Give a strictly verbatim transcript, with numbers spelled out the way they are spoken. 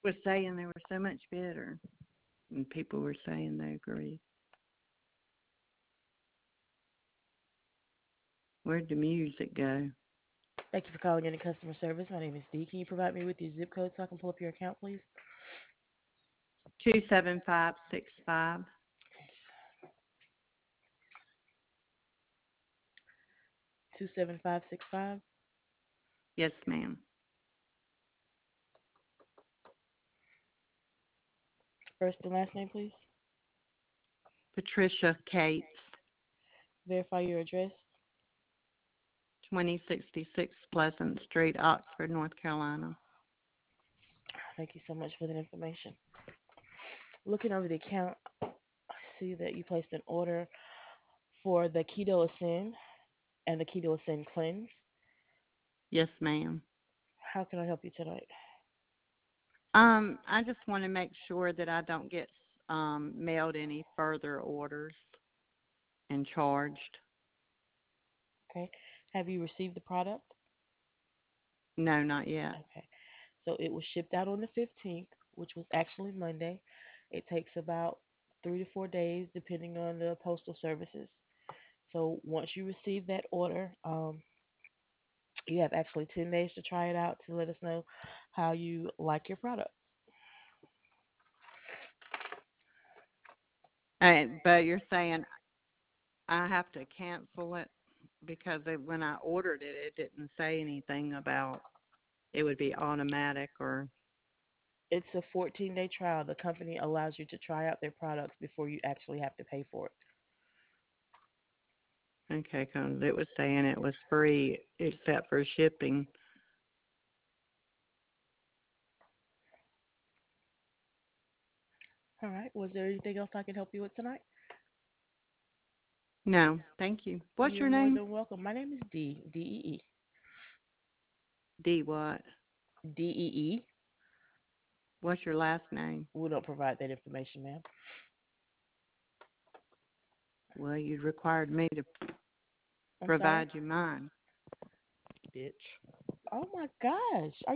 was saying they were so much better, and people were saying they agreed. Where'd the music go? Thank you for calling in customer service. My name is Dee. Can you provide me with your zip code so I can pull up your account, please? Two seven five six five. Two seven five six five. Yes, ma'am. First and last name, please. Patricia Cates, Verify your address. twenty sixty-six Pleasant Street, Oxford, North Carolina. Thank you so much for that information. Looking over the account, I see that you placed an order for the Keto Ascend and the Keto Ascend Cleanse. Yes, ma'am. How can I help you tonight? Um, I just want to make sure that I don't get um, mailed any further orders and charged. Okay. Have you received the product? No, not yet. Okay. So it was shipped out on the fifteenth, which was actually Monday. It takes about three to four days, depending on the postal services. So once you receive that order, um, you have actually ten days to try it out to let us know how you like your product. Uh, but you're saying I have to cancel it because it, when I ordered it, it didn't say anything about it would be automatic or It's a fourteen day trial. The company allows you to try out their products before you actually have to pay for it. okay, 'cause it was saying it was free except for shipping. All right. Was there anything else I can help you with tonight? No, thank you. What's You're your more name? than welcome. My name is D. D E E. D what? D E E. What's your last name? We don't provide that information, ma'am. Well, you required me to I'm sorry. provide you mine, bitch. Oh my gosh. Are